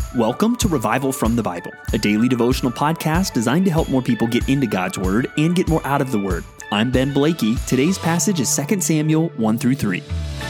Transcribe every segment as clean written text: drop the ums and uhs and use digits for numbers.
Welcome to Revival from the Bible, a daily devotional podcast designed to help more people get into God's Word and get more out of the Word. I'm Ben Blakey. Today's passage is 2 Samuel 1-3.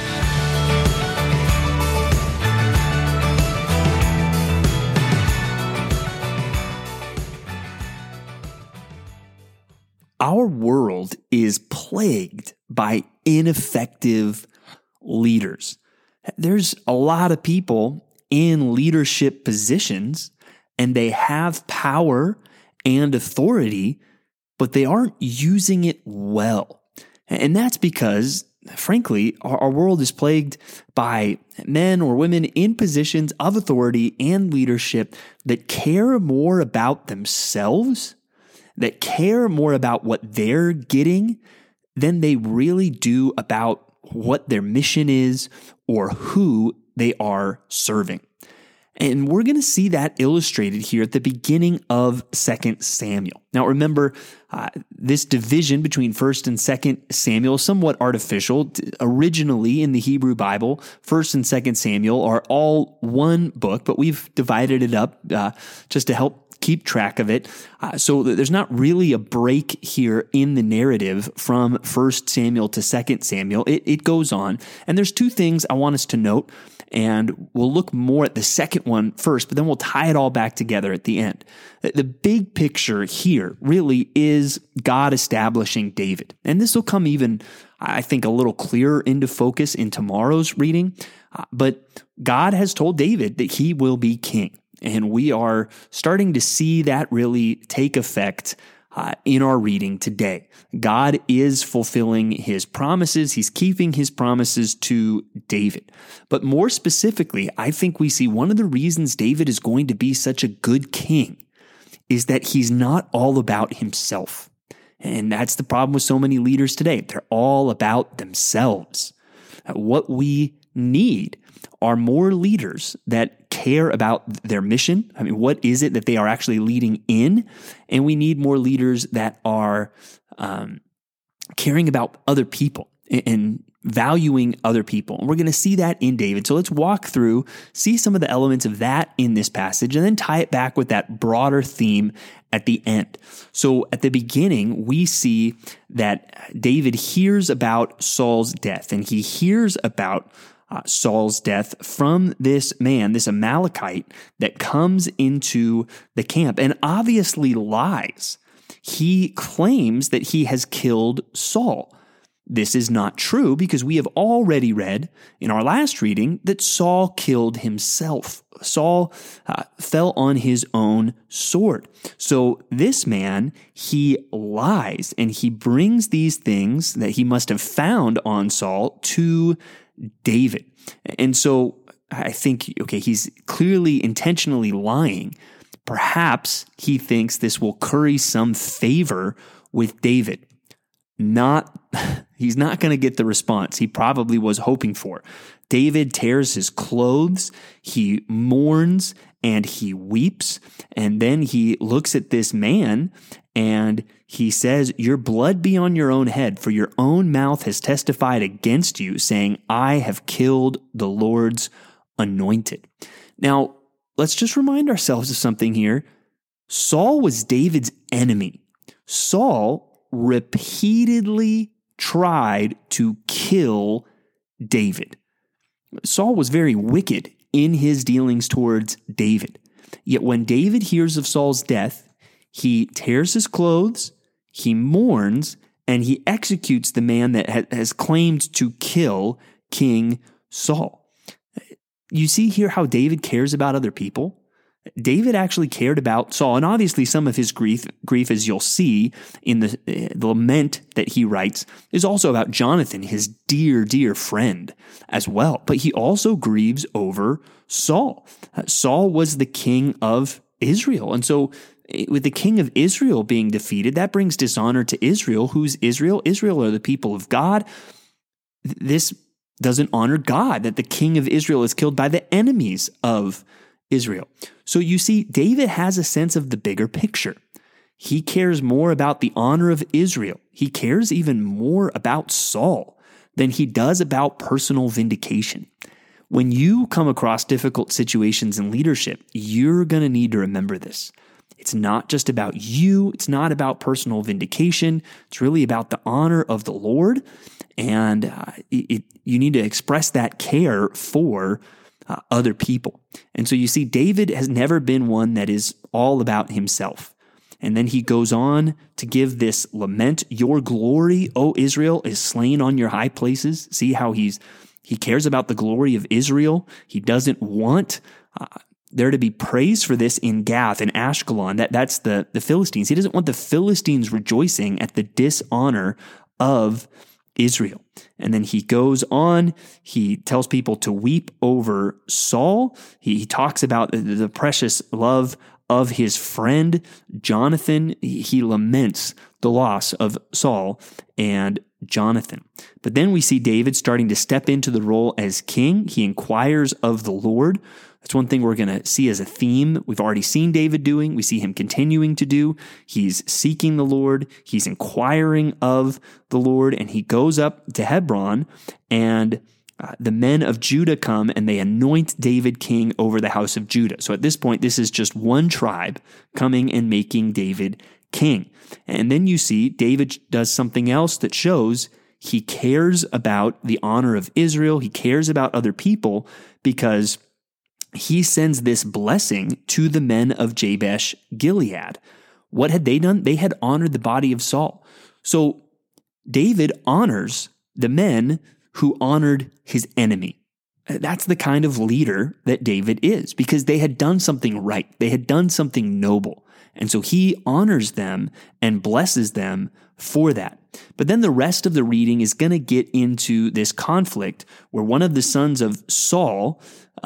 Our world is plagued by ineffective leaders. There's a lot of people in leadership positions, and they have power and authority, but they aren't using it well. And that's because, frankly, our world is plagued by men or women in positions of authority and leadership that care more about themselves, that care more about what they're getting than they really do about what their mission is or who they are serving. And we're going to see that illustrated here at the beginning of 2 Samuel. Now remember, this division between 1 and 2 Samuel is somewhat artificial. Originally in the Hebrew Bible, 1 and 2 Samuel are all one book, but we've divided it up just to help keep track of it. So there's not really a break here in the narrative from 1 Samuel to 2 Samuel. It goes on. And there's two things I want us to note, and we'll look more at the second one first, but then we'll tie it all back together at the end. The big picture here really is God establishing David. And this will come even, I think, a little clearer into focus in tomorrow's reading. But God has told David that he will be king. And we are starting to see that really take effect in our reading today. God is fulfilling his promises. He's keeping his promises to David. But more specifically, I think we see one of the reasons David is going to be such a good king is that he's not all about himself. And that's the problem with so many leaders today. They're all about themselves. What we need are more leaders that care about their mission. I mean, what is it that they are actually leading in? And we need more leaders that are caring about other people and valuing other people. And we're going to see that in David. So let's walk through, see some of the elements of that in this passage, and then tie it back with that broader theme at the end. So at the beginning, we see that David hears about Saul's death, and he hears about Saul's death from this man, this Amalekite, that comes into the camp and obviously lies. He claims that he has killed Saul. This is not true because we have already read in our last reading that Saul killed himself. Saul fell on his own sword. So this man, he lies and he brings these things that he must have found on Saul to David. And so I think, okay, he's clearly intentionally lying. Perhaps he thinks this will curry some favor with David. He's not going to get the response he probably was hoping for. David tears his clothes, he mourns, and he weeps. And then he looks at this man and he says, "Your blood be on your own head, for your own mouth has testified against you, saying, I have killed the Lord's anointed." Now, let's just remind ourselves of something here. Saul was David's enemy. Saul repeatedly tried to kill David. Saul was very wicked in his dealings towards David. Yet when David hears of Saul's death, he tears his clothes, he mourns, and he executes the man that has claimed to kill King Saul. You see here how David cares about other people? David actually cared about Saul, and obviously some of his grief, as you'll see in the lament that he writes, is also about Jonathan, his dear, dear friend as well. But he also grieves over Saul. Saul was the king of Israel, and so with the king of Israel being defeated, that brings dishonor to Israel. Who's Israel? Israel are the people of God. This doesn't honor God, that the king of Israel is killed by the enemies of Israel. So you see, David has a sense of the bigger picture. He cares more about the honor of Israel. He cares even more about Saul than he does about personal vindication. When you come across difficult situations in leadership, you're going to need to remember this. It's not just about you. It's not about personal vindication. It's really about the honor of the Lord. And you need to express that care for other people. And so you see, David has never been one that is all about himself. And then he goes on to give this lament. Your glory, O Israel, is slain on your high places. See how he cares about the glory of Israel. He doesn't want there to be praise for this in Gath and Ashkelon. That's the Philistines. He doesn't want the Philistines rejoicing at the dishonor of Israel. And then he goes on, he tells people to weep over Saul. He talks about the precious love of his friend Jonathan. He laments the loss of Saul and Jonathan. But then we see David starting to step into the role as king. He inquires of the Lord. That's one thing we're going to see as a theme. We've already seen David doing. We see him continuing to do. He's seeking the Lord. He's inquiring of the Lord. And he goes up to Hebron, and the men of Judah come and they anoint David king over the house of Judah. So at this point, this is just one tribe coming and making David king. And then you see David does something else that shows he cares about the honor of Israel. He cares about other people because he sends this blessing to the men of Jabesh Gilead. What had they done? They had honored the body of Saul. So David honors the men who honored his enemy. That's the kind of leader that David is, because they had done something right. They had done something noble. And so he honors them and blesses them for that. But then the rest of the reading is going to get into this conflict where one of the sons of Saul,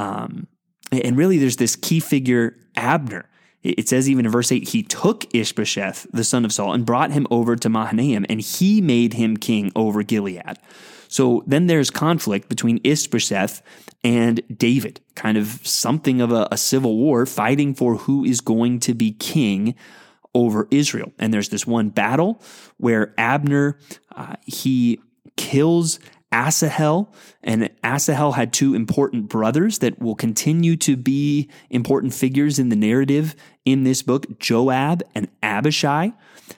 and really there's this key figure, Abner. It says even in verse 8, he took Ishbosheth, the son of Saul, and brought him over to Mahanaim, and he made him king over Gilead. So then there's conflict between Ishbosheth and David, kind of something of a civil war, fighting for who is going to be king over Israel. And there's this one battle where Abner, he kills Asahel, and Asahel had two important brothers that will continue to be important figures in the narrative in this book, Joab and Abishai.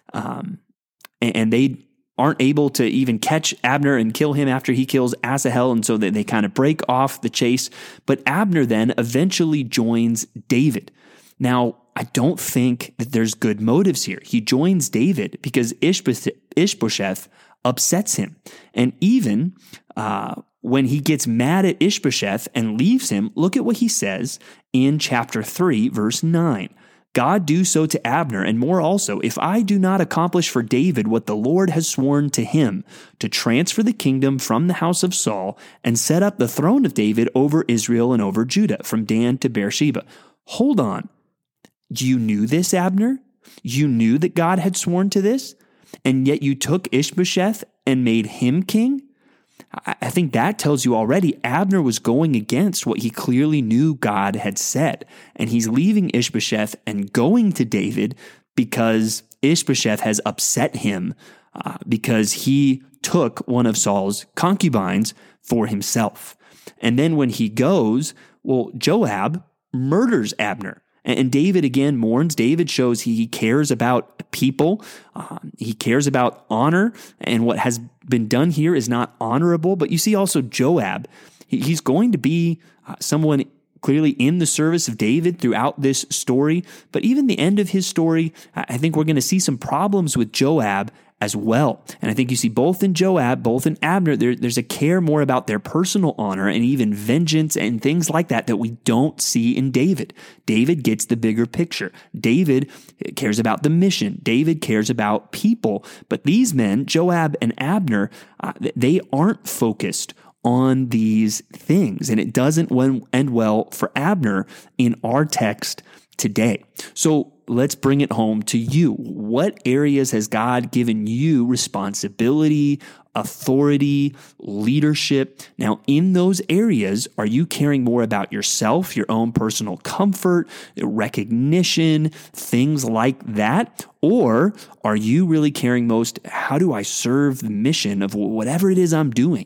And they aren't able to even catch Abner and kill him after he kills Asahel, and so they kind of break off the chase. But Abner then eventually joins David. Now, I don't think that there's good motives here. He joins David because Ishbosheth upsets him. And even when he gets mad at Ishbosheth and leaves him, look at what he says in chapter 3, verse 9. God do so to Abner, and more also, if I do not accomplish for David what the Lord has sworn to him, to transfer the kingdom from the house of Saul and set up the throne of David over Israel and over Judah, from Dan to Beersheba. Hold on. You knew this, Abner? You knew that God had sworn to this? And yet you took Ishbosheth and made him king? I think that tells you already Abner was going against what he clearly knew God had said. And he's leaving Ishbosheth and going to David because Ishbosheth has upset him because he took one of Saul's concubines for himself. And then when he goes, well, Joab murders Abner. And David again mourns. David shows he cares about people. He cares about honor. And what has been done here is not honorable. But you see also Joab. He's going to be someone clearly in the service of David throughout this story. But even the end of his story, I think we're going to see some problems with Joab as well. And I think you see both in Joab, both in Abner, there's a care more about their personal honor and even vengeance and things like that we don't see in David. David gets the bigger picture. David cares about the mission. David cares about people. But these men, Joab and Abner, they aren't focused on these things. And it doesn't end well for Abner in our text today. So let's bring it home to you. What areas has God given you responsibility, authority, leadership? Now, in those areas, are you caring more about yourself, your own personal comfort, recognition, things like that? Or are you really caring most, how do I serve the mission of whatever it is I'm doing?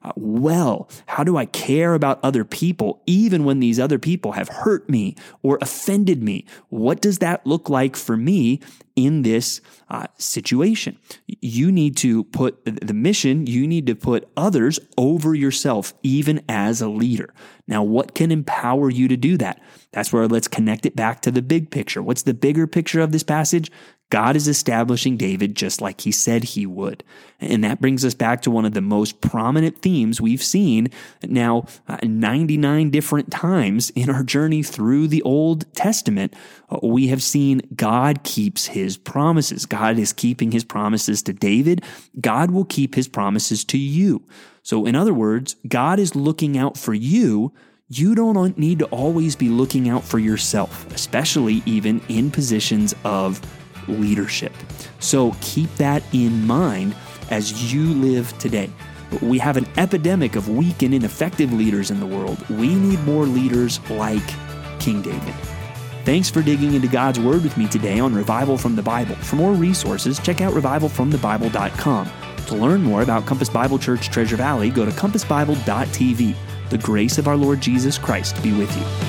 well? How do I care about other people even when these other people have hurt me or offended me? What does that look like for me in this situation? You need to put the mission, you need to put others over yourself, even as a leader. Now, what can empower you to do that? That's where let's connect it back to the big picture. What's the bigger picture of this passage? God is establishing David just like he said he would. And that brings us back to one of the most prominent themes we've seen now 99 different times in our journey through the Old Testament. We have seen God keeps his promises. God is keeping his promises to David. God will keep his promises to you. So in other words, God is looking out for you. You don't need to always be looking out for yourself, especially even in positions of leadership. So keep that in mind as you live today. We have an epidemic of weak and ineffective leaders in the world. We need more leaders like King David. Thanks for digging into God's Word with me today on Revival from the Bible. For more resources, check out revivalfromthebible.com. To learn more about Compass Bible Church Treasure Valley, go to compassbible.tv. The grace of our Lord Jesus Christ be with you.